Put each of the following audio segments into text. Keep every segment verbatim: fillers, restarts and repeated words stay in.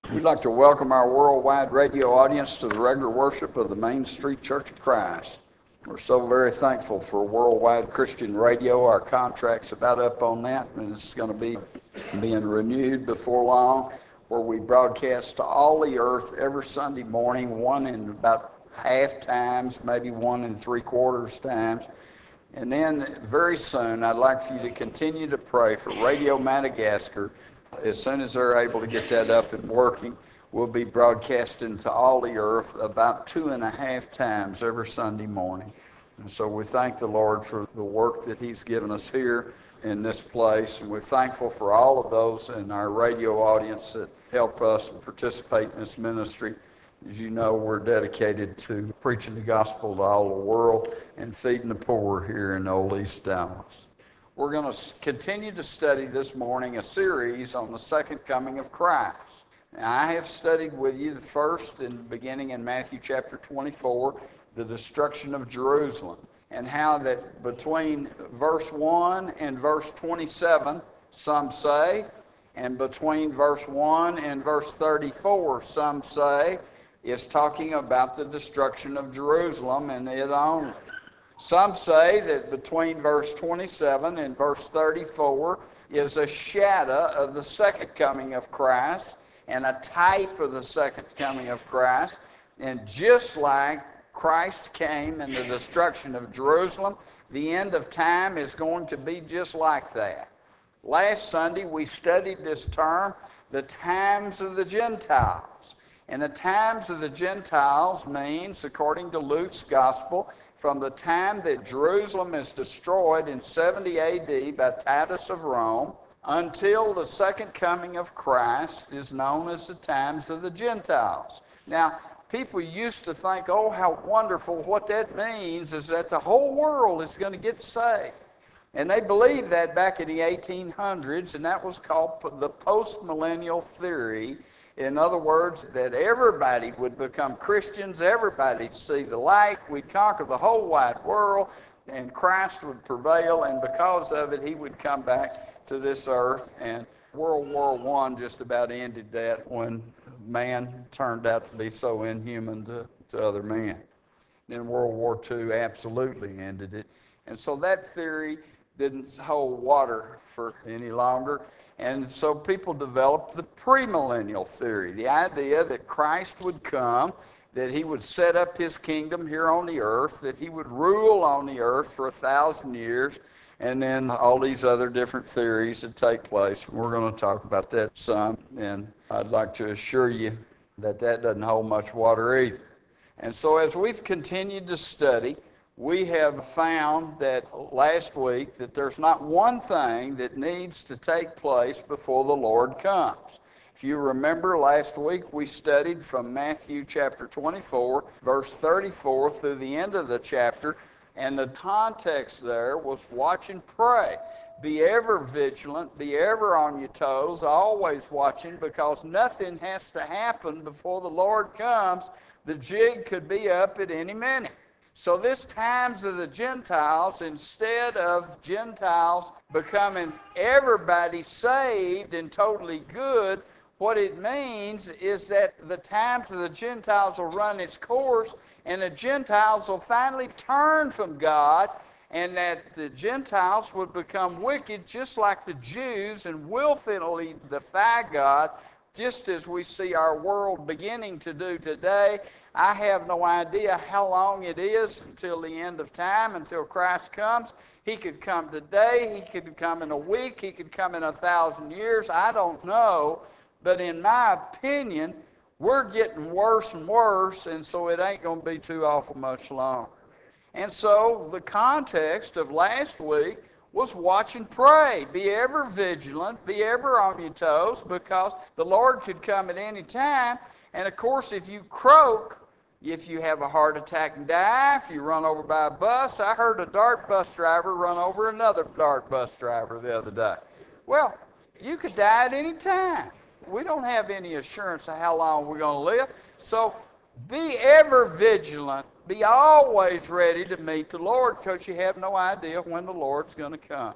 We'd like to welcome our worldwide radio audience to the regular worship of the Main Street Church of Christ. We're so very thankful for worldwide Christian radio. Our contract's about up on that, and it's going to be being renewed before long, where we broadcast to all the earth every Sunday morning, one in about half times, maybe one in three quarters times. And then very soon, I'd like for you to continue to pray for Radio Madagascar. As soon as they're able to get that up and working, we'll be broadcasting to all the earth about two and a half times every Sunday morning. And so we thank the Lord for the work that He's given us here in this place. And we're thankful for all of those in our radio audience that help us participate in this ministry. As you know, we're dedicated to preaching the gospel to all the world and feeding the poor here in Old East Dallas. We're going to continue to study this morning a series on the second coming of Christ. Now, I have studied with you the first, in beginning in Matthew chapter twenty-four, the destruction of Jerusalem, and how that between verse one and verse twenty-seven, some say, and between verse one and verse thirty-four, some say, is talking about the destruction of Jerusalem and it only. Some say that between verse twenty-seven and verse thirty-four is a shadow of the second coming of Christ and a type of the second coming of Christ. And just like Christ came in the destruction of Jerusalem, the end of time is going to be just like that. Last Sunday we studied this term, the times of the Gentiles. And the times of the Gentiles means, according to Luke's Gospel, from the time that Jerusalem is destroyed in seventy A D by Titus of Rome until the second coming of Christ is known as the times of the Gentiles. Now, people used to think, oh, how wonderful. What that means is that the whole world is going to get saved. And they believed that back in the eighteen hundreds, and that was called the postmillennial theory. In other words, that everybody would become Christians, everybody'd see the light, we'd conquer the whole wide world, and Christ would prevail, and because of it, He would come back to this earth. And World War One just about ended that when man turned out to be so inhuman to, to other men. Then World War Two absolutely ended it. And so that theory didn't hold water for any longer. And so people developed the premillennial theory, the idea that Christ would come, that He would set up His kingdom here on the earth, that He would rule on the earth for a thousand years, and then all these other different theories that take place. We're going to talk about that some, and I'd like to assure you that that doesn't hold much water either. And so as we've continued to study, we have found that last week that there's not one thing that needs to take place before the Lord comes. If you remember, last week we studied from Matthew chapter twenty-four, verse thirty-four through the end of the chapter, and the context there was watch and pray. Be ever vigilant, be ever on your toes, always watching, because nothing has to happen before the Lord comes. The jig could be up at any minute. So this times of the Gentiles, instead of Gentiles becoming everybody saved and totally good, what it means is that the times of the Gentiles will run its course, and the Gentiles will finally turn from God, and that the Gentiles would become wicked just like the Jews and willfully defy God, just as we see our world beginning to do today. I have no idea how long it is until the end of time, until Christ comes. He could come today, He could come in a week, He could come in a thousand years. I don't know, but in my opinion, we're getting worse and worse, and so it ain't going to be too awful much longer. And so the context of last week was watch and pray. Be ever vigilant, be ever on your toes, because the Lord could come at any time. And of course, if you croak, if you have a heart attack and die, if you run over by a bus. I heard a DART bus driver run over another DART bus driver the other day. Well, you could die at any time. We don't have any assurance of how long we're going to live. So be ever vigilant. Be always ready to meet the Lord, because you have no idea when the Lord's going to come.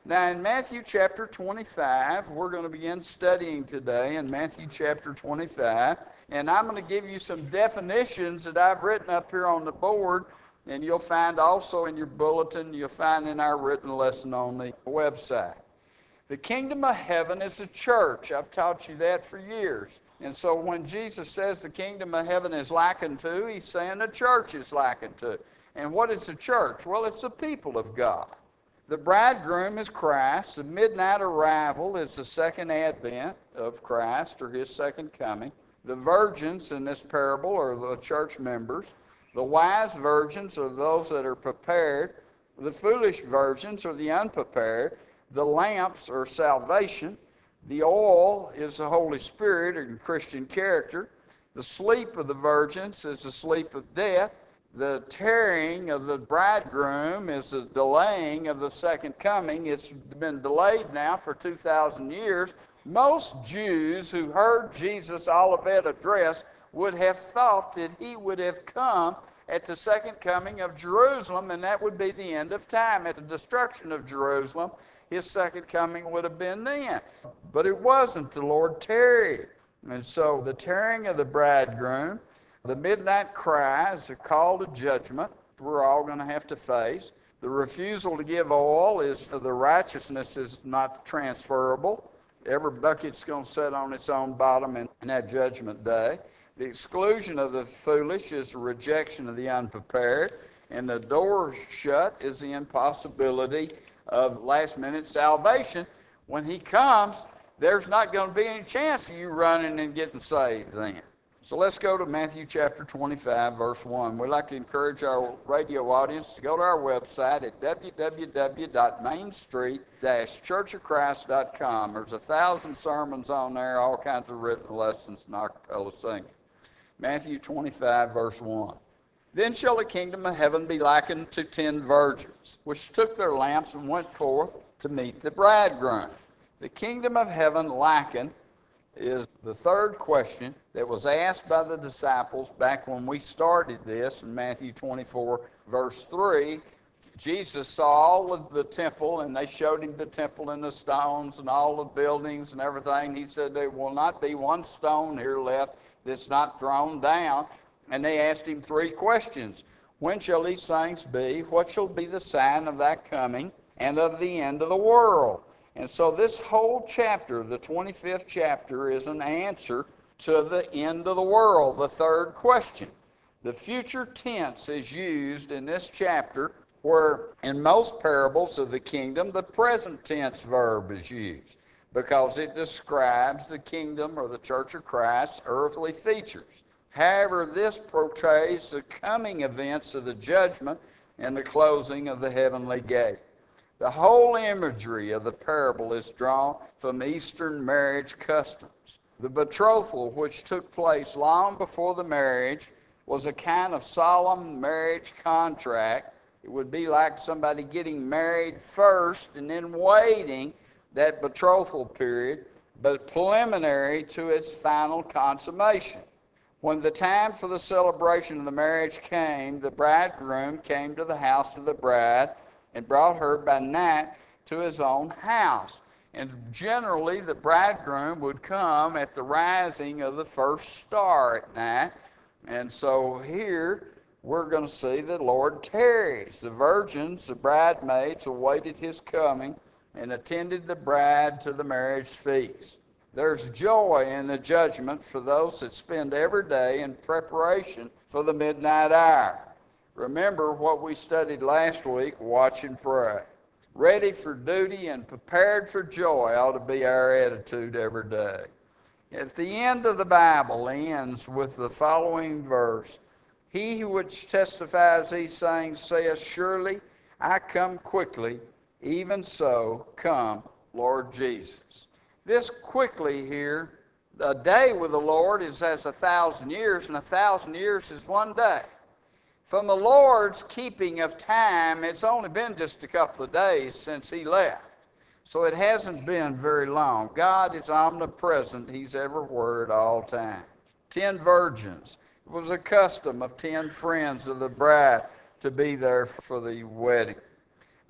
Now, in Matthew chapter twenty-five, we're going to begin studying today in Matthew chapter twenty-five, and I'm going to give you some definitions that I've written up here on the board, and you'll find also in your bulletin, you'll find in our written lesson on the website. The kingdom of heaven is a church. I've taught you that for years. And so when Jesus says the kingdom of heaven is likened to, he's saying the church is likened to. And what is the church? Well, it's the people of God. The bridegroom is Christ. The midnight arrival is the second advent of Christ, or his second coming. The virgins in this parable are the church members. The wise virgins are those that are prepared. The foolish virgins are the unprepared. The lamps are salvation. The oil is the Holy Spirit and Christian character. The sleep of the virgins is the sleep of death. The tarrying of the bridegroom is the delaying of the second coming. It's been delayed now for two thousand years. Most Jews who heard Jesus' Olivet address would have thought that he would have come at the second coming of Jerusalem, and that would be the end of time. At the destruction of Jerusalem, his second coming would have been then. But it wasn't. The Lord tarried. And so the tarrying of the bridegroom, the midnight cry is a call to judgment we're all going to have to face. The refusal to give oil is for the righteousness is not transferable. Every bucket's going to sit on its own bottom in, in that judgment day. The exclusion of the foolish is the rejection of the unprepared. And the door shut is the impossibility of last-minute salvation. When he comes, there's not going to be any chance of you running and getting saved then. So let's go to Matthew chapter twenty-five, verse one. We'd like to encourage our radio audience to go to our website at w w w dot main street dash church of christ dot com. There's a thousand sermons on there, all kinds of written lessons and a cappella singing. Matthew twenty-five, verse one. Then shall the kingdom of heaven be likened to ten virgins, which took their lamps and went forth to meet the bridegroom. The kingdom of heaven likened is the third question that was asked by the disciples back when we started this in Matthew twenty-four, verse three. Jesus saw all of the temple, and they showed him the temple and the stones and all the buildings and everything. He said, there will not be one stone here left that's not thrown down. And they asked him three questions. When shall these things be? What shall be the sign of thy coming and of the end of the world? And so this whole chapter, the twenty-fifth chapter, is an answer to the end of the world, the third question. The future tense is used in this chapter, where in most parables of the kingdom, the present tense verb is used because it describes the kingdom or the church of Christ's earthly features. However, this portrays the coming events of the judgment and the closing of the heavenly gate. The whole imagery of the parable is drawn from Eastern marriage customs. The betrothal, which took place long before the marriage, was a kind of solemn marriage contract. It would be like somebody getting married first and then waiting that betrothal period, but preliminary to its final consummation. When the time for the celebration of the marriage came, the bridegroom came to the house of the bride and brought her by night to his own house. And generally, the bridegroom would come at the rising of the first star at night. And so here, we're going to see the Lord tarries. The virgins, the bridesmaids, awaited his coming and attended the bride to the marriage feast. There's joy in the judgment for those that spend every day in preparation for the midnight hour. Remember what we studied last week, watch and pray. Ready for duty and prepared for joy ought to be our attitude every day. At the end of the Bible ends with the following verse. He which testifies these things saith, surely I come quickly, even so come, Lord Jesus. This quickly here, a day with the Lord is as a thousand years, and a thousand years is one day. From the Lord's keeping of time, it's only been just a couple of days since he left. So it hasn't been very long. God is omnipresent. He's everywhere at all times. Ten virgins. It was a custom of ten friends of the bride to be there for the wedding.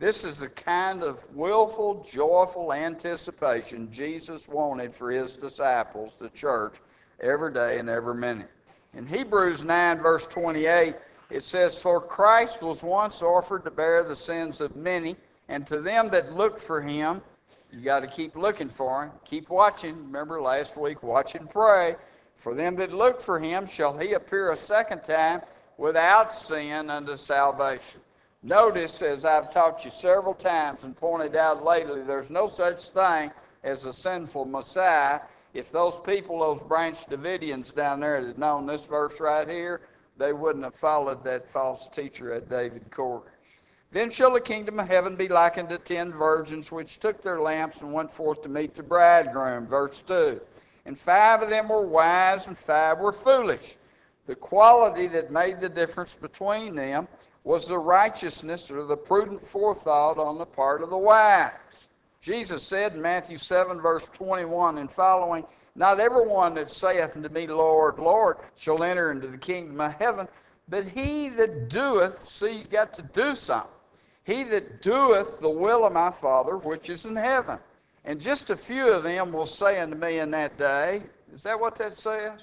This is the kind of willful, joyful anticipation Jesus wanted for his disciples, the church, every day and every minute. In Hebrews nine, verse twenty-eight, it says, "For Christ was once offered to bear the sins of many, and to them that look for him," you got to keep looking for him, keep watching. Remember last week, watch and pray. "For them that look for him shall he appear a second time without sin unto salvation." Notice, as I've taught you several times and pointed out lately, there's no such thing as a sinful Messiah. If those people, those Branch Davidians down there, had known this verse right here, they wouldn't have followed that false teacher at David Koresh. "Then shall the kingdom of heaven be likened to ten virgins which took their lamps and went forth to meet the bridegroom." Verse two. "And five of them were wise and five were foolish. The quality that made the difference between them was the righteousness or the prudent forethought on the part of the wise." Jesus said in Matthew seven, verse twenty-one and following, "Not everyone that saith unto me, Lord, Lord, shall enter into the kingdom of heaven, but he that doeth," see, you got to do something, "he that doeth the will of my Father which is in heaven. And just a few of them will say unto me in that day," is that what that says?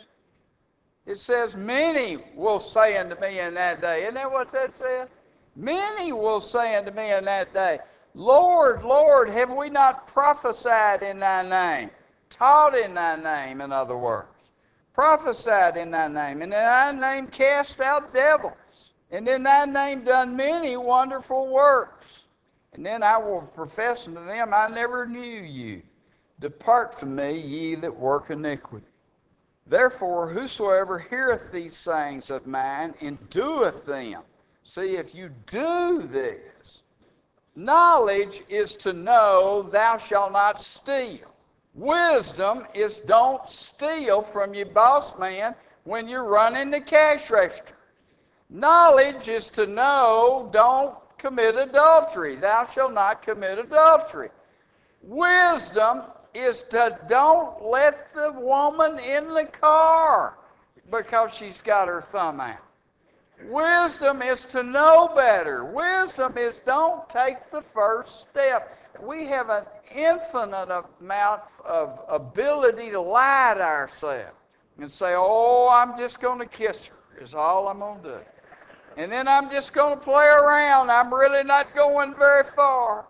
It says, "Many will say unto me in that day." Isn't that what that says? "Many will say unto me in that day, Lord, Lord, have we not prophesied in thy name?" Taught in thy name, in other words. "Prophesied in thy name, and in thy name cast out devils, and in thy name done many wonderful works. And then I will profess unto them, I never knew you. Depart from me, ye that work iniquity. Therefore, whosoever heareth these sayings of mine and doeth them," see, if you do this, knowledge is to know thou shalt not steal. Wisdom is don't steal from your boss man when you're running the cash register. Knowledge is to know don't commit adultery. Thou shalt not commit adultery. Wisdom is to don't let the woman in the car because she's got her thumb out. Wisdom is to know better. Wisdom is don't take the first step. We have an infinite amount of ability to lie to ourselves and say, "Oh, I'm just going to kiss her is all I'm going to do. And then I'm just going to play around. I'm really not going very far."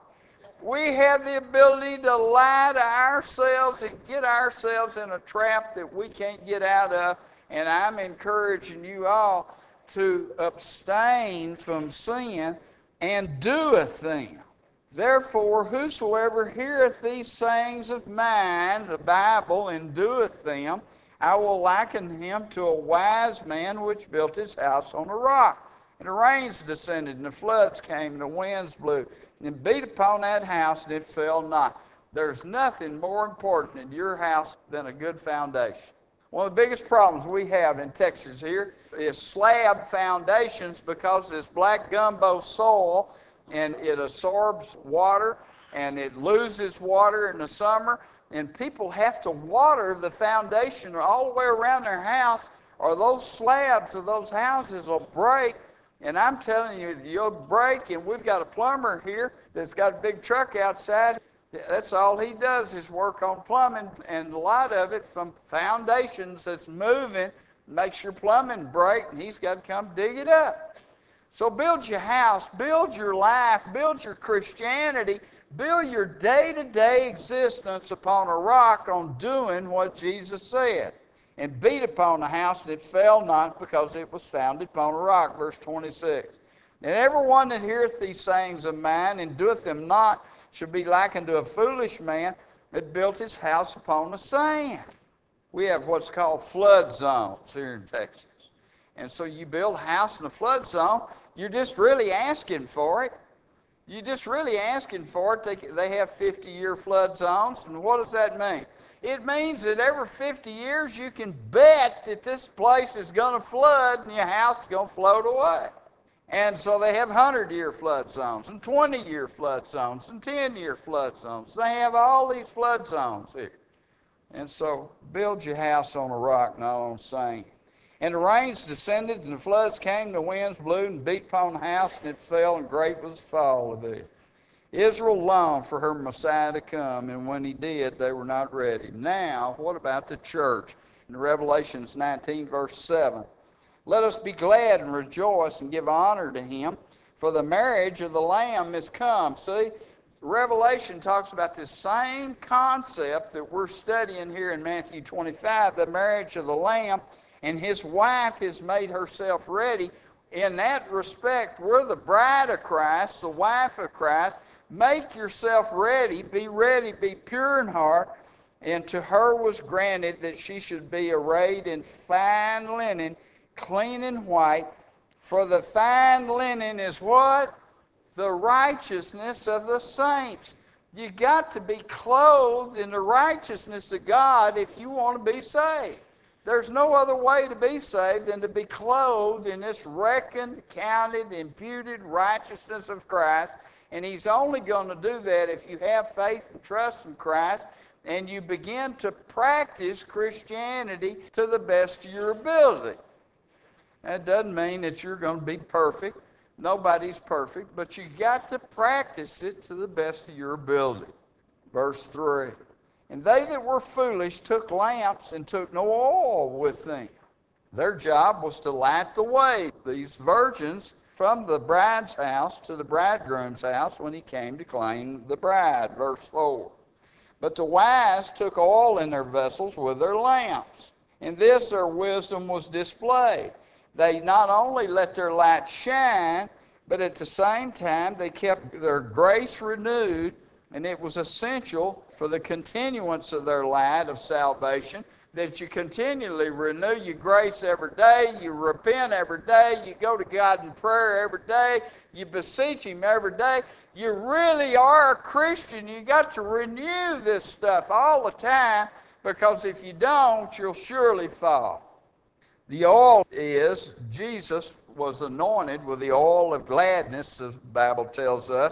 We have the ability to lie to ourselves and get ourselves in a trap that we can't get out of. And I'm encouraging you all to abstain from sin and doeth them. "Therefore, whosoever heareth these sayings of mine," the Bible, "and doeth them, I will liken him to a wise man which built his house on a rock. And the rains descended, and the floods came, and the winds blew, and beat upon that house, and it fell not." There's nothing more important in your house than a good foundation. One of the biggest problems we have in Texas here is slab foundations, because this black gumbo soil, and it absorbs water, and it loses water in the summer, and people have to water the foundation all the way around their house, or those slabs of those houses will break. And I'm telling you, you'll break, and we've got a plumber here that's got a big truck outside. That's all he does is work on plumbing, and a lot of it from foundations that's moving makes your plumbing break, and he's got to come dig it up. So build your house, build your life, build your Christianity, build your day-to-day existence upon a rock, on doing what Jesus said. "And beat upon the house, and it fell not, because it was founded upon a rock." Verse twenty-six. "And every one that heareth these sayings of mine, and doeth them not, should be likened to a foolish man that built his house upon the sand." We have what's called flood zones here in Texas. And so you build a house in a flood zone, you're just really asking for it. You're just really asking for it. They, they have fifty-year flood zones, and what does that mean? It means that every fifty years you can bet that this place is going to flood and your house is going to float away. And so they have hundred-year flood zones and twenty-year flood zones and ten-year flood zones. They have all these flood zones here. And so build your house on a rock, not on sand. "And the rains descended, and the floods came, the winds blew and beat upon the house, and it fell, and great was the fall of it. Israel longed for her Messiah to come, and when he did, they were not ready. Now, what about the church? In Revelations nineteen, verse seven, let us be glad and rejoice and give honor to him, for the marriage of the Lamb is come. See, Revelation talks about this same concept that we're studying here in Matthew twenty-five, the marriage of the Lamb, and his wife has made herself ready. In that respect, we're the bride of Christ, the wife of Christ. Make yourself ready, be ready, be pure in heart. And to her was granted that she should be arrayed in fine linen, clean and white. For the fine linen is what? The righteousness of the saints. You got to be clothed in the righteousness of God if you want to be saved. There's no other way to be saved than to be clothed in this reckoned, counted, imputed righteousness of Christ. And he's only going to do that if you have faith and trust in Christ and you begin to practice Christianity to the best of your ability. That doesn't mean that you're going to be perfect. Nobody's perfect, but you got to practice it to the best of your ability. Verse three, and they that were foolish took lamps and took no oil with them. Their job was to light the way, these virgins, from the bride's house to the bridegroom's house when he came to claim the bride. Verse four. But the wise took oil in their vessels with their lamps. In this their wisdom was displayed. They not only let their light shine, but at the same time they kept their grace renewed, and it was essential for the continuance of their light of salvation that you continually renew your grace every day, you repent every day, you go to God in prayer every day, you beseech him every day. You really are a Christian. You got to renew this stuff all the time, because if you don't, you'll surely fall. The oil is, Jesus was anointed with the oil of gladness, the Bible tells us.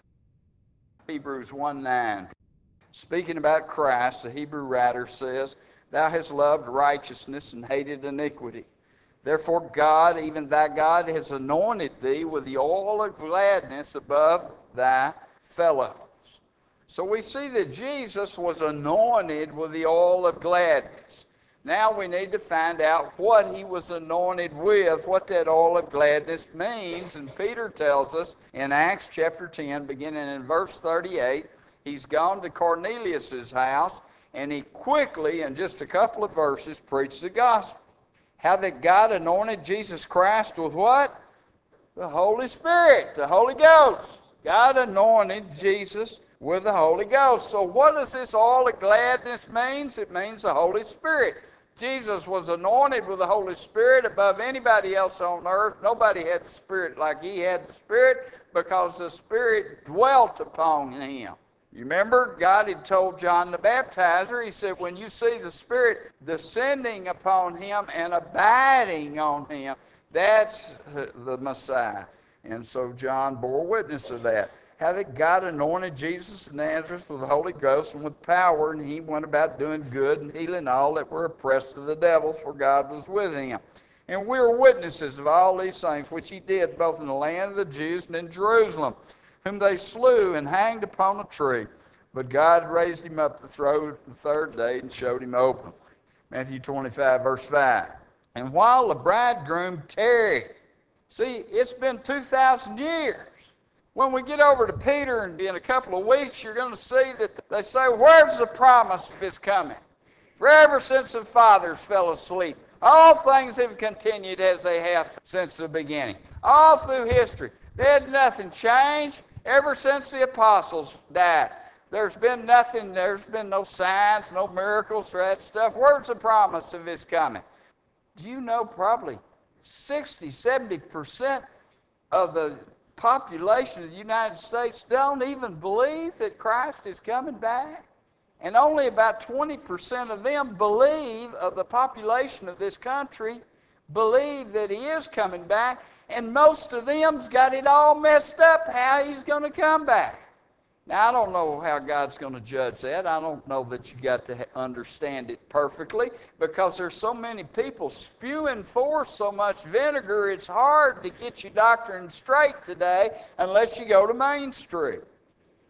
Hebrews one nine. Speaking about Christ, the Hebrew writer says, thou hast loved righteousness and hated iniquity. Therefore God, even thy God, has anointed thee with the oil of gladness above thy fellows. So we see that Jesus was anointed with the oil of gladness. Now we need to find out what he was anointed with, what that oil of gladness means. And Peter tells us in Acts chapter ten, beginning in verse thirty-eight, he's gone to Cornelius' house, and he quickly, in just a couple of verses, preached the gospel. How that God anointed Jesus Christ with what? The Holy Spirit, the Holy Ghost. God anointed Jesus with the Holy Ghost. So what does this oil of gladness mean? It means the Holy Spirit. Jesus was anointed with the Holy Spirit above anybody else on earth. Nobody had the Spirit like he had the Spirit, because the Spirit dwelt upon him. You remember, God had told John the Baptizer, he said, when you see the Spirit descending upon him and abiding on him, that's the Messiah. And so John bore witness of that. How that God anointed Jesus of Nazareth with the Holy Ghost and with power, and he went about doing good and healing all that were oppressed of the devil, for God was with him. And we are witnesses of all these things which he did, both in the land of the Jews and in Jerusalem, whom they slew and hanged upon a tree. But God raised him up the third day and showed him openly. Matthew twenty-five, verse five. And while the bridegroom tarried, see, it's been two thousand years. When we get over to Peter and in a couple of weeks, you're going to see that they say, where's the promise of his coming? For ever since the fathers fell asleep, all things have continued as they have since the beginning. All through history, there had nothing changed ever since the apostles died. There's been nothing, there's been no signs, no miracles, or that stuff. Where's the promise of his coming? Do you know probably sixty, seventy percent of the population of the United States don't even believe that Christ is coming back? And only about twenty percent of them believe, of the population of this country, believe that he is coming back. And most of them's got it all messed up how he's going to come back. Now, I don't know how God's going to judge that. I don't know that you got to understand it perfectly, because there's so many people spewing forth so much vinegar, it's hard to get your doctrine straight today unless you go to Main Street.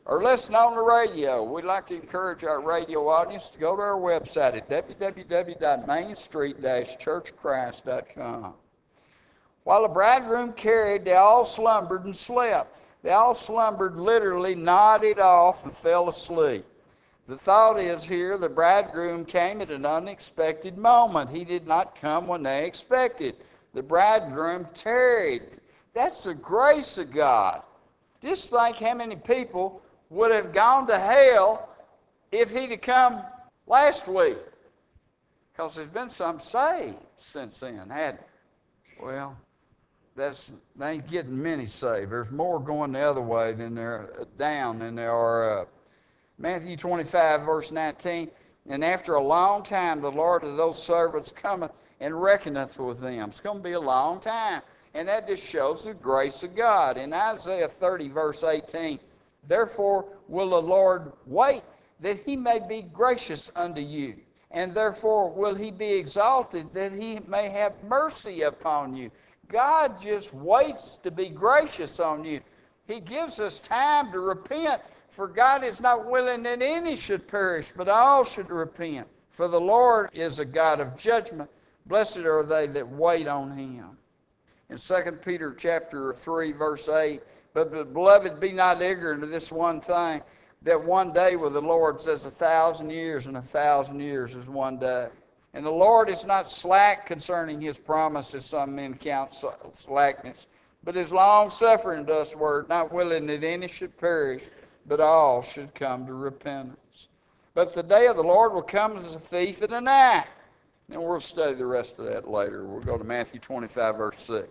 or listen on the radio, we'd like to encourage our radio audience to go to our website at w w w dot main street dash church of christ dot com. While the bridegroom carried, they all slumbered and slept. They all slumbered, literally nodded off and fell asleep. The thought is here, the bridegroom came at an unexpected moment. He did not come when they expected. The bridegroom tarried. That's the grace of God. Just think how many people would have gone to hell if he'd have come last week. Because there's been some saved since then, hadn't there? Well, that's, they ain't getting many saved. There's more going the other way than they're down than there are up. Matthew twenty-five, verse nineteen, and after a long time the Lord of those servants cometh and reckoneth with them. It's going to be a long time. And that just shows the grace of God. In Isaiah thirty, verse eighteen, therefore will the Lord wait, that he may be gracious unto you. And therefore will he be exalted, that he may have mercy upon you. God just waits to be gracious on you. He gives us time to repent. For God is not willing that any should perish, but all should repent. For the Lord is a God of judgment. Blessed are they that wait on him. In Second Peter chapter three, verse eight, but beloved, be not ignorant of this one thing, that one day with the Lord is as a thousand years, and a thousand years is one day. And the Lord is not slack concerning his promise, as some men count slackness, but is long-suffering to us, word, not willing that any should perish, but all should come to repentance. But the day of the Lord will come as a thief in the night. And we'll study the rest of that later. We'll go to Matthew twenty-five, verse six.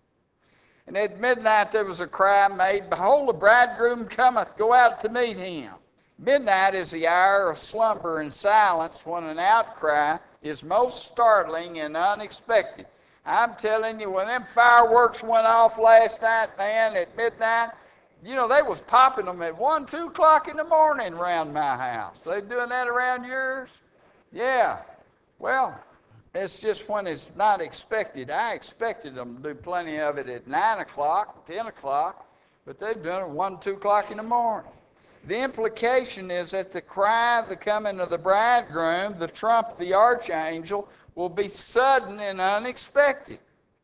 And at midnight there was a cry made, behold, the bridegroom cometh, go out to meet him. Midnight is the hour of slumber and silence, when an outcry is most startling and unexpected. I'm telling you, when them fireworks went off last night, man, at midnight, you know, they was popping them at one, two o'clock in the morning around my house. They doing that around yours? Yeah. Well, it's just when it's not expected. I expected them to do plenty of it at nine o'clock, ten o'clock, but they've done it one, two o'clock in the morning. The implication is that the cry of the coming of the bridegroom, the trump of the archangel, will be sudden and unexpected.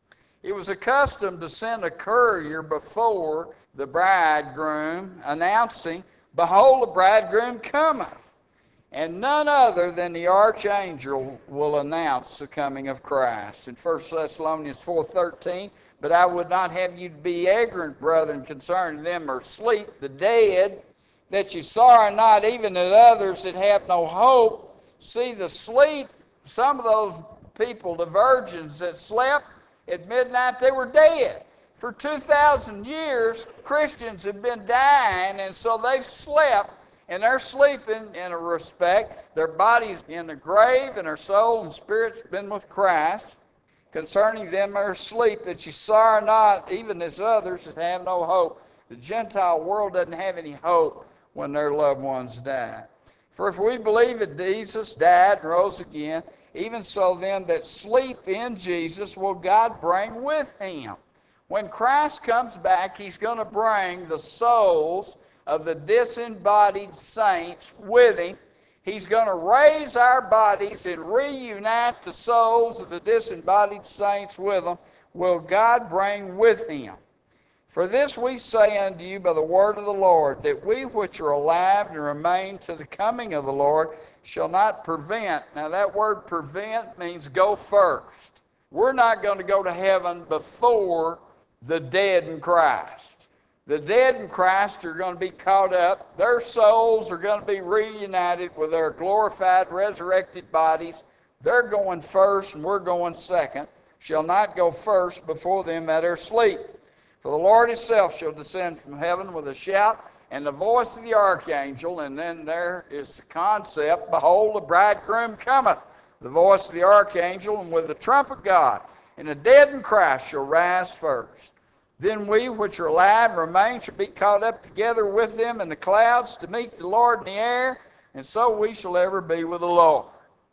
It was accustomed to send a courier before the bridegroom, announcing, behold, the bridegroom cometh. And none other than the archangel will announce the coming of Christ. In First Thessalonians four thirteen, but I would not have you be ignorant, brethren, concerning them or sleep, the dead, that you sorrow not, even at others that have no hope. See, the sleep, some of those people, the virgins that slept at midnight, they were dead. For two thousand years, Christians have been dying, and so they've slept, and they're sleeping in a respect. Their body's in the grave, and their soul and spirit's been with Christ. Concerning them are asleep, that ye sorrow not, even as others that have no hope. The Gentile world doesn't have any hope when their loved ones die. For if we believe that Jesus died and rose again, even so them that sleep in Jesus will God bring with him. When Christ comes back, he's going to bring the souls of the disembodied saints with him. He's going to raise our bodies and reunite the souls of the disembodied saints with them. Will God bring with him? For this we say unto you by the word of the Lord, that we which are alive and remain to the coming of the Lord shall not prevent. Now that word prevent means go first. We're not going to go to heaven before the dead in Christ. The dead in Christ are going to be caught up. Their souls are going to be reunited with their glorified, resurrected bodies. They're going first and we're going second. Shall not go first before them that are asleep. For the Lord himself shall descend from heaven with a shout and the voice of the archangel. And then there is the concept, behold, the bridegroom cometh. The voice of the archangel, and with the trump of God. And the dead in Christ shall rise first. Then we which are alive and remain shall be caught up together with them in the clouds to meet the Lord in the air, and so we shall ever be with the Lord.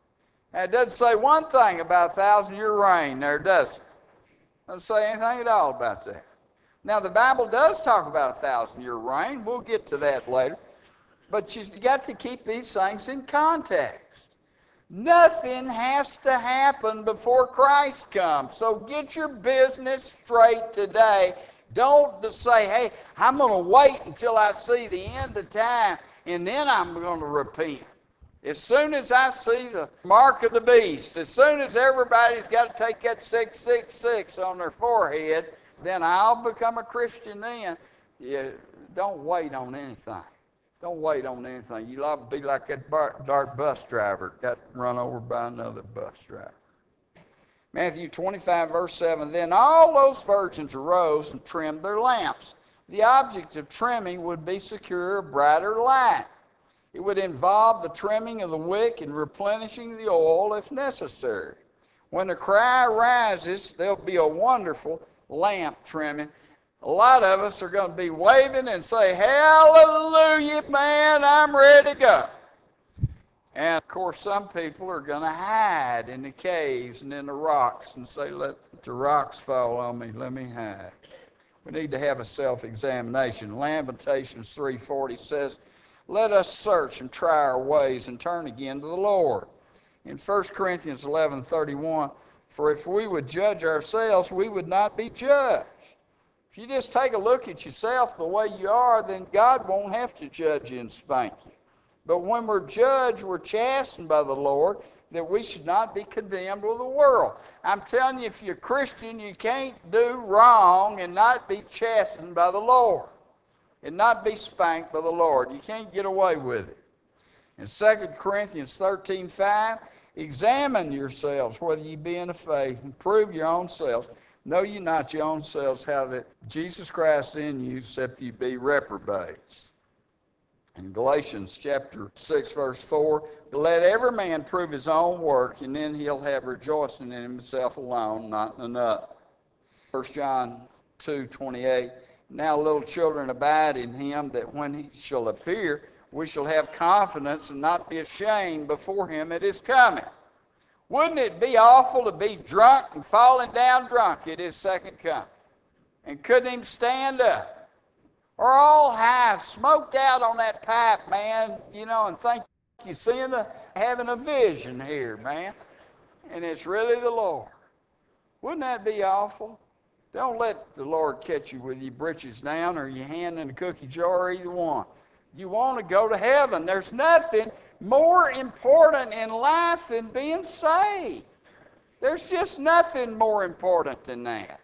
Now it doesn't say one thing about a thousand-year reign there, does it? It doesn't say anything at all about that. Now the Bible does talk about a thousand-year reign. We'll get to that later. But you got to keep these things in context. Nothing has to happen before Christ comes. So get your business straight today. Don't just say, hey, I'm going to wait until I see the end of time, and then I'm going to repent. As soon as I see the mark of the beast, as soon as everybody's got to take that six six six on their forehead, then I'll become a Christian then. Yeah, don't wait on anything. Don't wait on anything. You'll be like that dark bus driver got run over by another bus driver. Matthew twenty-five, verse seven, then all those virgins arose and trimmed their lamps. The object of trimming would be secure a brighter light. It would involve the trimming of the wick and replenishing the oil if necessary. When the cry rises, there'll be a wonderful lamp trimming. A lot of us are going to be waving and say, hallelujah, man, I'm ready to go. And, of course, some people are going to hide in the caves and in the rocks and say, let the rocks fall on me, let me hide. We need to have a self-examination. Lamentations three forty says, let us search and try our ways and turn again to the Lord. In First Corinthians eleven thirty-one, for if we would judge ourselves, we would not be judged. If you just take a look at yourself the way you are, then God won't have to judge you and spank you. But when we're judged, we're chastened by the Lord, that we should not be condemned with the world. I'm telling you, if you're a Christian, you can't do wrong and not be chastened by the Lord, and not be spanked by the Lord. You can't get away with it. In Second Corinthians thirteen five, examine yourselves whether ye be in the faith, and prove your own selves. Know ye not your own selves how that Jesus Christ in you, except ye be reprobates. In Galatians chapter six, verse four, let every man prove his own work, and then he'll have rejoicing in himself alone, not in another. First John two twenty-eight, now little children abide in him, that when he shall appear, we shall have confidence and not be ashamed before him at his coming. Wouldn't it be awful to be drunk and falling down drunk at his second coming and couldn't even stand up? Or all high, smoked out on that pipe, man, you know, and think you're seeing the, having a vision here, man, and it's really the Lord. Wouldn't that be awful? Don't let the Lord catch you with your britches down or your hand in the cookie jar, either one. You want to go to heaven. There's nothing more important in life than being saved. There's just nothing more important than that.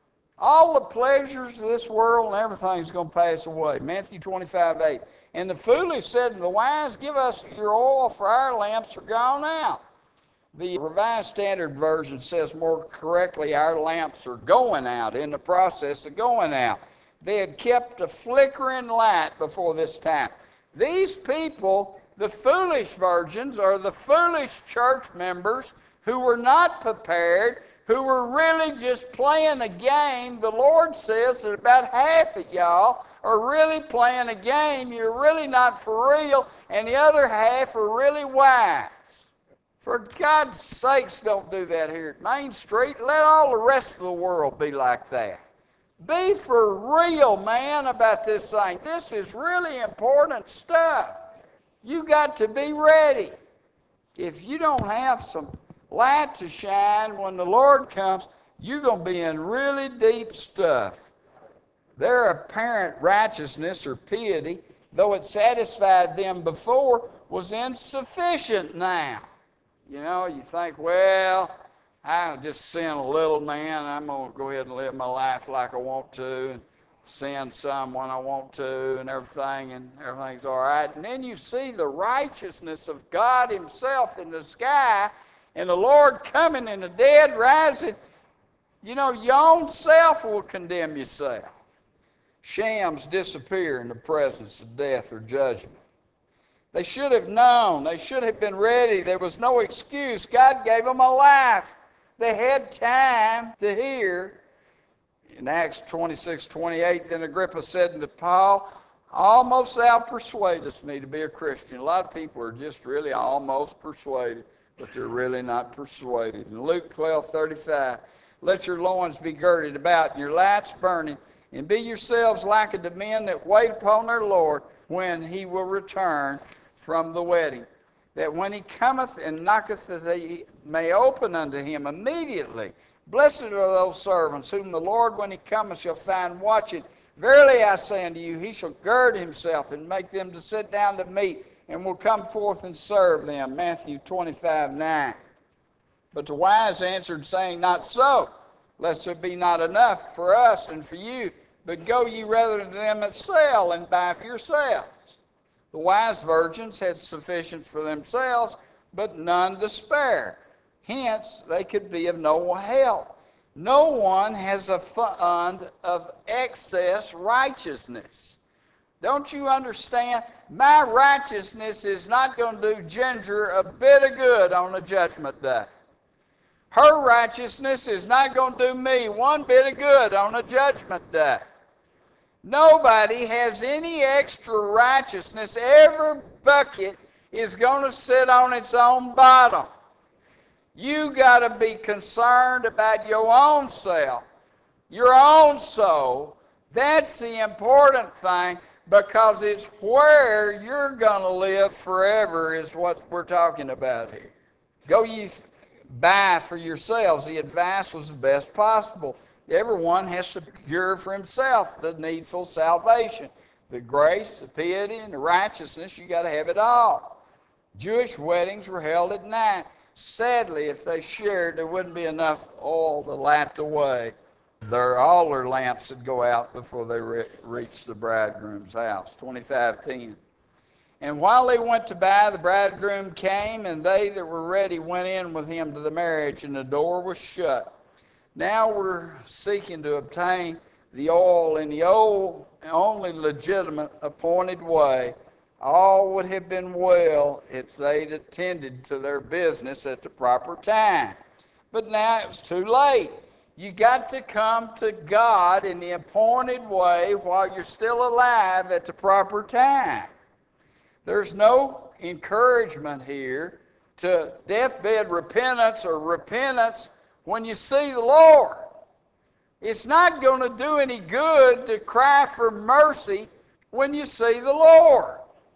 All the pleasures of this world and everything's going to pass away. Matthew twenty-five eight. And the foolish said to the wise, give us your oil, for our lamps are gone out. The Revised Standard Version says more correctly, our lamps are going out, in the process of going out. They had kept a flickering light before this time. These people, the foolish virgins, or the foolish church members who were not prepared, who were really just playing a game. The Lord says that about half of y'all are really playing a game. You're really not for real, and the other half are really wise. For God's sakes, don't do that here at Main Street. Let all the rest of the world be like that. Be for real, man, about this thing. This is really important stuff. You got to be ready. If you don't have some light to shine when the Lord comes, you're going to be in really deep stuff. Their apparent righteousness or piety, though it satisfied them before, was insufficient now. You know, you think, well, I'll just sin a little, man. I'm going to go ahead and live my life like I want to, and sin some when I want to, and everything, and everything's all right. And then you see the righteousness of God himself in the sky, and the Lord coming and the dead rising. You know, your own self will condemn yourself. Shams disappear in the presence of death or judgment. They should have known. They should have been ready. There was no excuse. God gave them a life. They had time to hear. In Acts twenty-six twenty-eight, then Agrippa said unto Paul, almost thou persuadest me to be a Christian. A lot of people are just really almost persuaded, but they're really not persuaded. In Luke twelve thirty-five, let your loins be girded about and your lights burning, And be yourselves like unto men that wait upon their Lord when he will return from the wedding, that when he cometh and knocketh, that they may open unto him immediately. Blessed are those servants whom the Lord, when he cometh, shall find watching. Verily I say unto you, he shall gird himself and make them to sit down to meat, and will come forth and serve them. Matthew twenty-five nine. But the wise answered, saying, Not so, lest there be not enough for us and for you, but go ye rather to them that sell, and buy for yourselves. The wise virgins had sufficient for themselves, but none to spare. Hence they could be of no help. No one has a fund of excess righteousness. Don't you understand? My righteousness is not going to do Ginger a bit of good on the judgment day. Her righteousness is not going to do me one bit of good on the judgment day. Nobody has any extra righteousness. Every bucket is going to sit on its own bottom. You got to be concerned about your own self, your own soul. That's the important thing, because it's where you're going to live forever is what we're talking about here. Go ye buy for yourselves. The advice was the best possible. Everyone has to procure for himself the needful salvation. The grace, the piety, and the righteousness, you got to have it all. Jewish weddings were held at night. Sadly, if they shared, there wouldn't be enough oil to light the way. Their, all their lamps would go out before they re- reached the bridegroom's house. twenty-five ten. And while they went to buy, the bridegroom came, and they that were ready went in with him to the marriage, and the door was shut. Now we're seeking to obtain the oil in the old, only legitimate appointed way. All would have been well if they'd attended to their business at the proper time. But now it's too late. You got to come to God in the appointed way while you're still alive at the proper time. There's no encouragement here to deathbed repentance or repentance when you see the Lord. It's not going to do any good to cry for mercy when you see the Lord.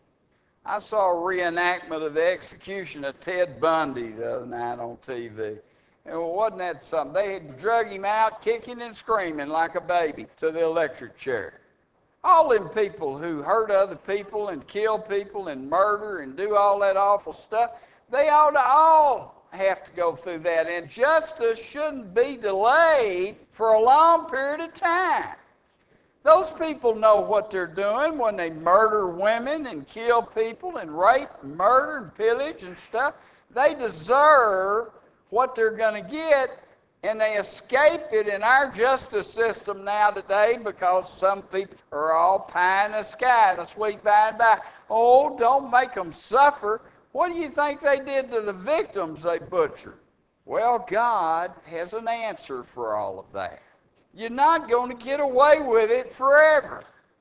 I saw a reenactment of the execution of Ted Bundy the other night on T V. And wasn't that something? They had drug him out kicking and screaming like a baby to the electric chair. All them people who hurt other people and kill people and murder and do all that awful stuff, they ought to all have to go through that. And justice shouldn't be delayed for a long period of time. Those people know what they're doing when they murder women and kill people and rape and murder and pillage and stuff. They deserve what they're going to get, and they escape it in our justice system now today because some people are all pie in the sky and a sweet by and by. Oh, don't make them suffer. What do you think they did to the victims they butchered? Well, God has an answer for all of that. You're not going to get away with it forever.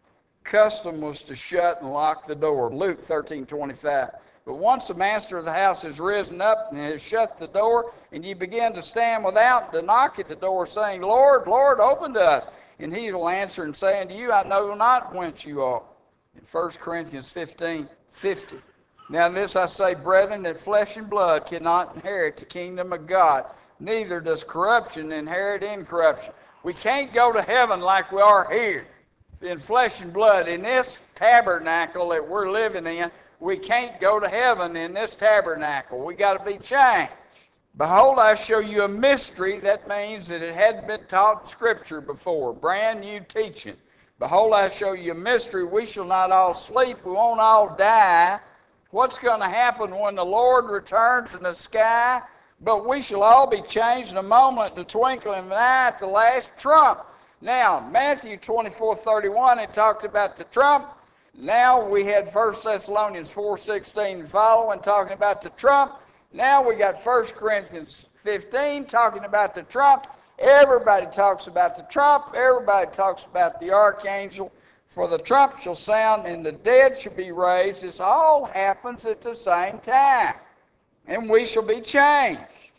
Custom was to shut and lock the door. Luke thirteen twenty-five. But once the master of the house has risen up and has shut the door, and you begin to stand without to knock at the door, saying, Lord, Lord, open to us. And he will answer and say unto you, I know not whence you are. In First Corinthians fifteen fifty. Now this I say, brethren, that flesh and blood cannot inherit the kingdom of God, neither does corruption inherit incorruption. We can't go to heaven like we are here in flesh and blood. In this tabernacle that we're living in, we can't go to heaven in this tabernacle. We got to be changed. Behold, I show you a mystery. That means that it hadn't been taught in Scripture before. Brand new teaching. Behold, I show you a mystery. We shall not all sleep. We won't all die. What's going to happen when the Lord returns in the sky? But we shall all be changed in a moment, the twinkling of an eye, at the last trump. Now, Matthew twenty-four thirty-one, it talked about the trump. Now we had First Thessalonians four sixteen and following talking about the trump. Now we got First Corinthians fifteen talking about the trump. Everybody talks about the trump. Everybody talks about the archangel. For the trump shall sound and the dead shall be raised. This all happens at the same time. And we shall be changed.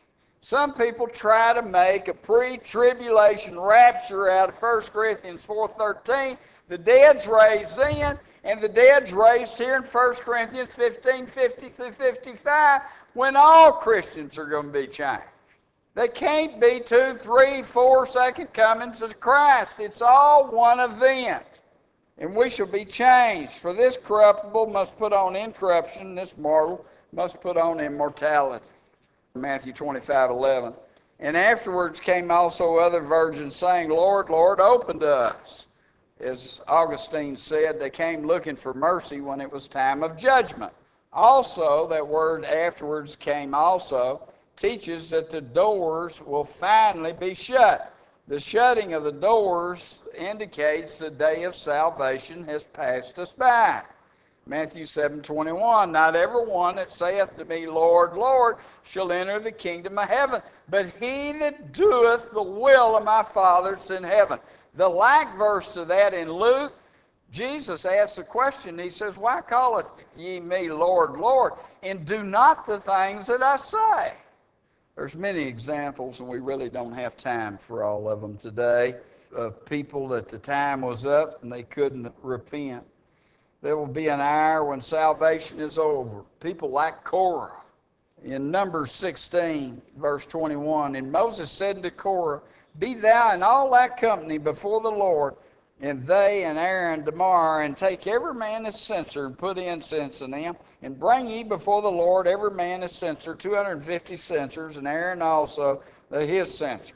Some people try to make a pre-tribulation rapture out of First Corinthians four thirteen. The dead's raised then, and the dead's raised here in First Corinthians fifteen fifty through fifty-five, when all Christians are going to be changed. They can't be two, three, four second comings of Christ. It's all one event. And we shall be changed. For this corruptible must put on incorruption, this mortal must put on immortality. Matthew twenty-five eleven. And afterwards came also other virgins, saying, Lord, Lord, open to us. As Augustine said, they came looking for mercy when it was time of judgment. Also, that word afterwards came also teaches that the doors will finally be shut. The shutting of the doors indicates the day of salvation has passed us by. Matthew seven twenty-one, not every one that saith to me, Lord, Lord, shall enter the kingdom of heaven, but he that doeth the will of my Father that's in heaven. The like verse to that in Luke, Jesus asks a question. He says, why calleth ye me Lord, Lord, and do not the things that I say? There's many examples, and we really don't have time for all of them today, of people that the time was up and they couldn't repent. There will be an hour when salvation is over. People like Korah. In Numbers sixteen, verse twenty-one, and Moses said to Korah, be thou and all thy company before the Lord, and they and Aaron tomorrow, and take every man his censer, and put incense in them, and bring ye before the Lord every man his censer, two hundred fifty censers, and Aaron also his censer.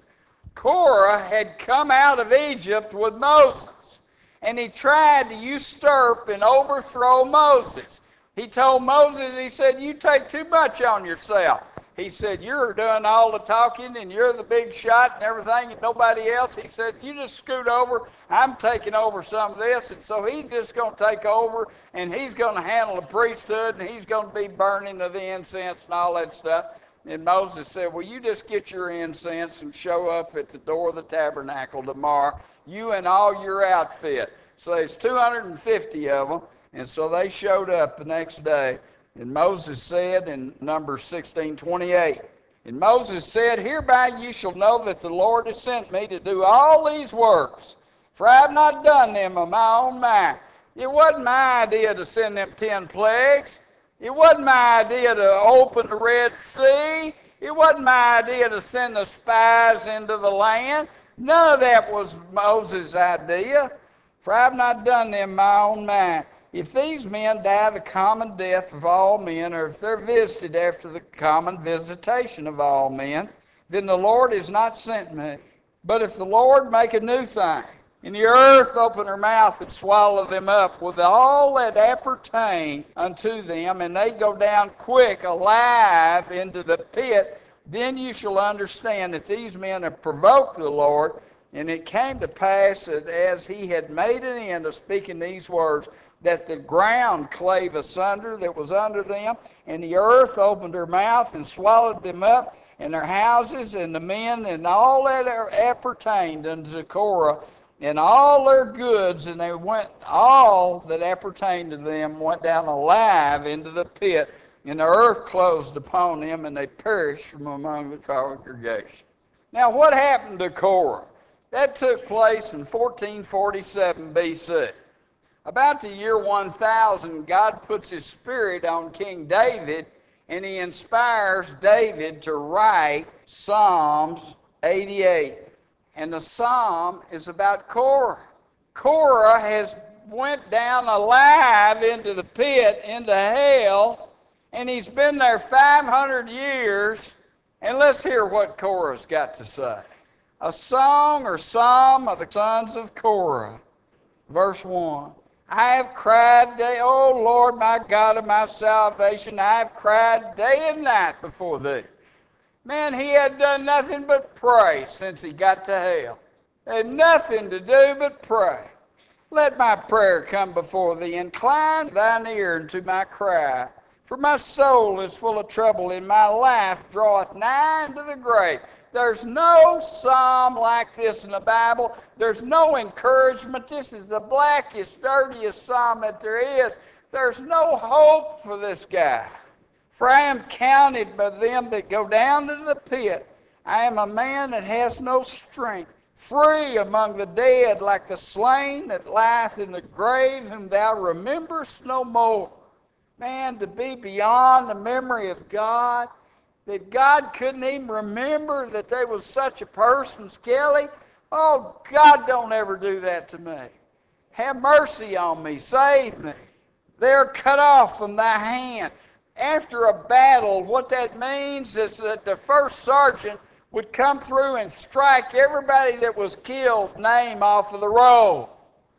Korah had come out of Egypt with Moses, and he tried to usurp and overthrow Moses. He told Moses, he said, you take too much on yourself. He said, you're doing all the talking, and you're the big shot and everything, and nobody else. He said, you just scoot over. I'm taking over some of this. And so he's just going to take over, and he's going to handle the priesthood, and he's going to be burning of the incense and all that stuff. And Moses said, well, you just get your incense and show up at the door of the tabernacle tomorrow, you and all your outfit. So there's two hundred fifty of them, and so they showed up the next day. And Moses said in Numbers sixteen twenty-eight, and Moses said, hereby you shall know that the Lord has sent me to do all these works, for I have not done them of my own mind. It wasn't my idea to send them ten plagues. It wasn't my idea to open the Red Sea. It wasn't my idea to send the spies into the land. None of that was Moses' idea, for I have not done them of my own mind. If these men die the common death of all men, or if they're visited after the common visitation of all men, then the Lord has not sent me. But if the Lord make a new thing, and the earth open her mouth and swallow them up with all that appertain unto them, and they go down quick, alive, into the pit, then you shall understand that these men have provoked the Lord. And it came to pass that as he had made an end of speaking these words, that the ground clave asunder that was under them, and the earth opened her mouth and swallowed them up, and their houses, and the men, and all that appertained unto Korah, and all their goods, and they went, all that appertained to them went down alive into the pit, and the earth closed upon them, and they perished from among the congregation. Now, what happened to Korah? That took place in fourteen forty-seven B C. About the year one thousand, God puts his spirit on King David, and he inspires David to write Psalms eighty-eight. And the psalm is about Korah. Korah has went down alive into the pit, into hell, and he's been there five hundred years. And let's hear what Korah's got to say. A song or psalm of the sons of Korah. Verse one. I have cried day, O Lord, my God of my salvation, I have cried day and night before thee. Man, he had done nothing but pray since he got to hell. Had nothing to do but pray. Let my prayer come before thee. Incline thine ear unto my cry. For my soul is full of trouble, and my life draweth nigh unto the grave. There's no psalm like this in the Bible. There's no encouragement. This is the blackest, dirtiest psalm that there is. There's no hope for this guy. For I am counted by them that go down to the pit. I am a man that has no strength, free among the dead, like the slain that lieth in the grave, whom thou rememberest no more. Man, to be beyond the memory of God, that God couldn't even remember that there was such a person, Kelly. Oh, God, don't ever do that to me. Have mercy on me. Save me. They're cut off from thy hand. After a battle, what that means is that the first sergeant would come through and strike everybody that was killed name off of the roll.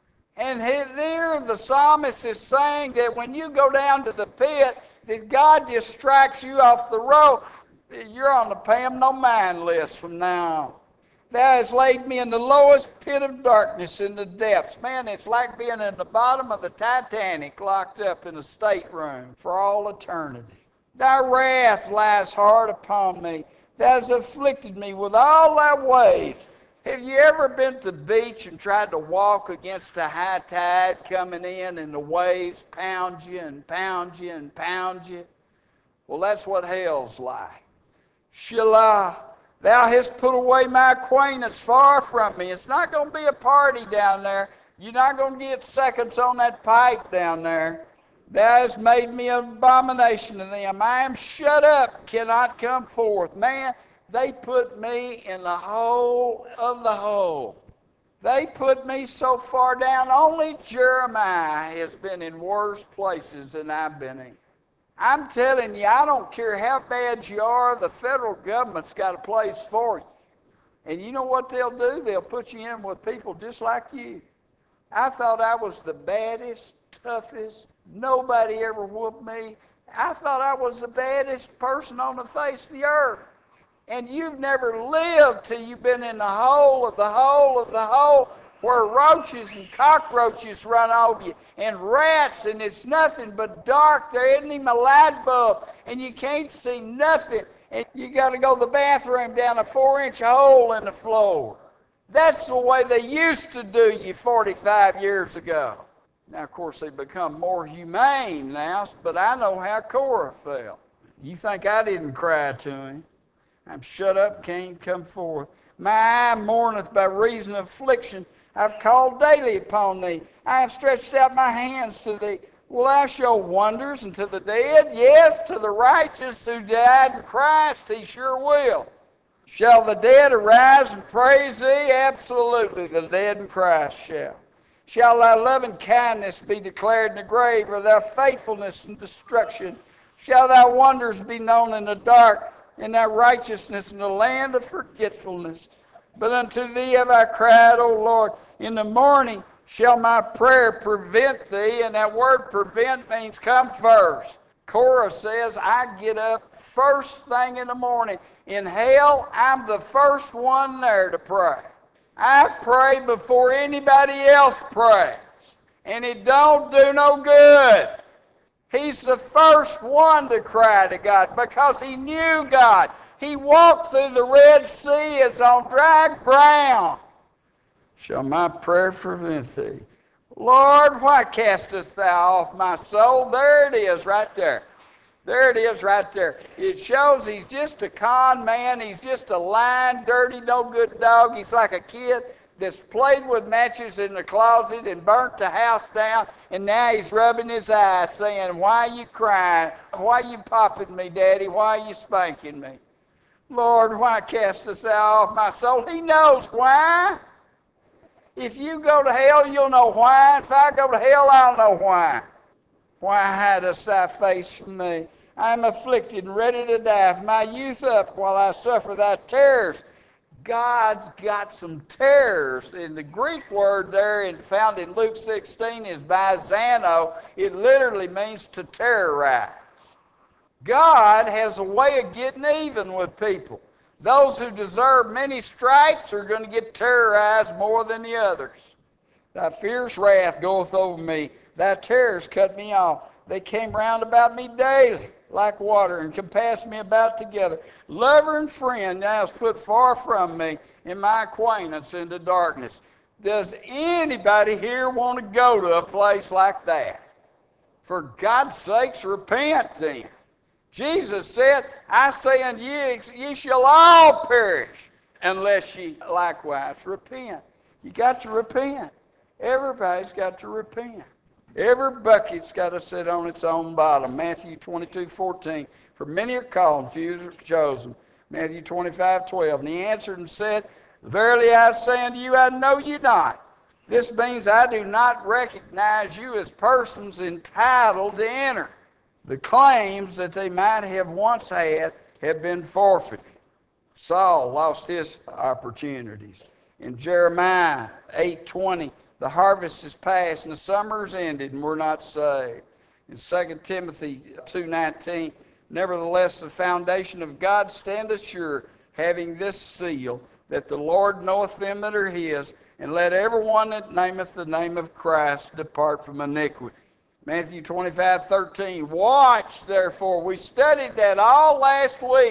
And there the psalmist is saying that when you go down to the pit, that God just strikes you off the roll. You're on the pay 'em no mind list from now on. Thou hast laid me in the lowest pit of darkness in the depths. Man, it's like being in the bottom of the Titanic, locked up in a stateroom for all eternity. Thy wrath lies hard upon me. Thou hast afflicted me with all thy ways. Have you ever been to the beach and tried to walk against a high tide coming in and the waves pound you and pound you and pound you? Well, that's what hell's like. Shelah, thou hast put away my acquaintance far from me. It's not going to be a party down there. You're not going to get seconds on that pipe down there. Thou hast made me an abomination to them. I am shut up, cannot come forth. Man, they put me in the hole of the hole. They put me so far down. Only Jeremiah has been in worse places than I've been in. I'm telling you, I don't care how bad you are, the federal government's got a place for you. And you know what they'll do? They'll put you in with people just like you. I thought I was the baddest, toughest. Nobody ever whooped me. I thought I was the baddest person on the face of the earth. And you've never lived till you've been in the hole of the hole of the hole where roaches and cockroaches run over you and rats, and it's nothing but dark. There isn't even a light bulb, and you can't see nothing. And you got to go to the bathroom down a four-inch hole in the floor. That's the way they used to do you forty-five years ago. Now, of course, they've become more humane now, but I know how Korah felt. You think I didn't cry to him? I'm shut up, can't come forth. My eye mourneth by reason of affliction. I've called daily upon thee. I have stretched out my hands to thee. Will thou show wonders unto the dead? Yes, to the righteous who died in Christ, he sure will. Shall the dead arise and praise thee? Absolutely, the dead in Christ shall. Shall thy loving kindness be declared in the grave, or thy faithfulness in destruction? Shall thy wonders be known in the dark, and thy righteousness in the land of forgetfulness? But unto thee have I cried, O Lord. In the morning shall my prayer prevent thee. And that word prevent means come first. Korah says, I get up first thing in the morning. In hell, I'm the first one there to pray. I pray before anybody else prays. And it don't do no good. He's the first one to cry to God because he knew God. He walked through the Red Sea as on dry ground. Shall my prayer prevent thee? Lord, why castest thou off my soul? There it is right there. There it is right there. It shows he's just a con man. He's just a lying, dirty, no good dog. He's like a kid that's played with matches in the closet and burnt the house down, and now he's rubbing his eyes saying, why are you crying? Why are you popping me, Daddy? Why are you spanking me? Lord, why castest thou off my soul? He knows why. If you go to hell, you'll know why. If I go to hell, I'll know why. Why hidest thy face from me? I am afflicted and ready to die. From my youth up while I suffer thy terrors. God's got some terrors. And the Greek word there and found in Luke sixteen is bizano. It literally means to terrorize. God has a way of getting even with people. Those who deserve many stripes are going to get terrorized more than the others. Thy fierce wrath goeth over me. Thy terrors cut me off. They came round about me daily like water and compassed me about together. Lover and friend thou hast put far from me, and my acquaintance into darkness. Does anybody here want to go to a place like that? For God's sakes, repent then. Jesus said, I say unto you, ye shall all perish unless ye likewise repent. You got to repent. Everybody's got to repent. Every bucket's got to sit on its own bottom. Matthew twenty-two fourteen. For many are called, few are chosen. Matthew twenty-five twelve. And he answered and said, Verily I say unto you, I know you not. This means I do not recognize you as persons entitled to enter. The claims that they might have once had have been forfeited. Saul lost his opportunities. In Jeremiah eight twenty, the harvest is past and the summer is ended and we're not saved. In Second Timothy two nineteen, nevertheless the foundation of God standeth sure, having this seal, that the Lord knoweth them that are his, and let everyone that nameth the name of Christ depart from iniquity. Matthew twenty-five thirteen, watch therefore. We studied that all last week.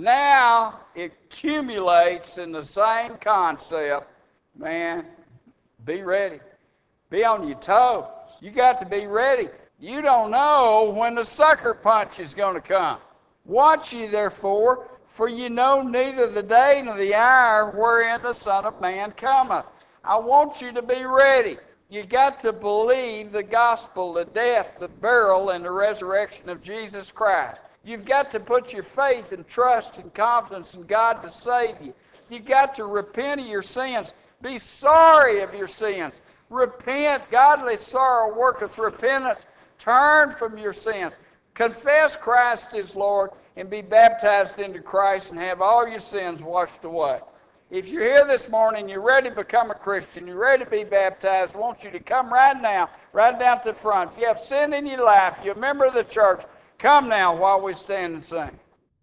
Now it accumulates in the same concept. Man, be ready. Be on your toes. You got to be ready. You don't know when the sucker punch is going to come. Watch ye therefore, for ye know neither the day nor the hour wherein the Son of Man cometh. I want you to be ready. You got to believe the gospel, the death, the burial, and the resurrection of Jesus Christ. You've got to put your faith and trust and confidence in God to save you. You've got to repent of your sins. Be sorry of your sins. Repent. Godly sorrow worketh repentance. Turn from your sins. Confess Christ is Lord and be baptized into Christ and have all your sins washed away. If you're here this morning, you're ready to become a Christian, you're ready to be baptized, I want you to come right now, right down to the front. If you have sin in your life, you're a member of the church, come now while we stand and sing.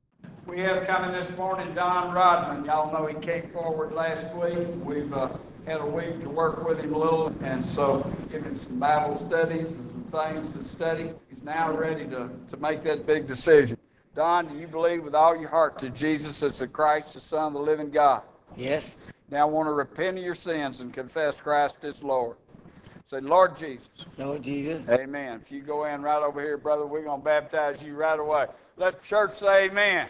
We have coming this morning Don Rodman. Y'all know he came forward last week. We've uh, had a week to work with him a little, and so giving some Bible studies and some things to study. He's now ready to, to make that big decision. Don, do you believe with all your heart that Jesus is the Christ, the Son of the living God? Yes. Now I want to repent of your sins and confess Christ as Lord. Say, Lord Jesus. Lord Jesus. Amen. If you go in right over here, brother, we're going to baptize you right away. Let the church say amen.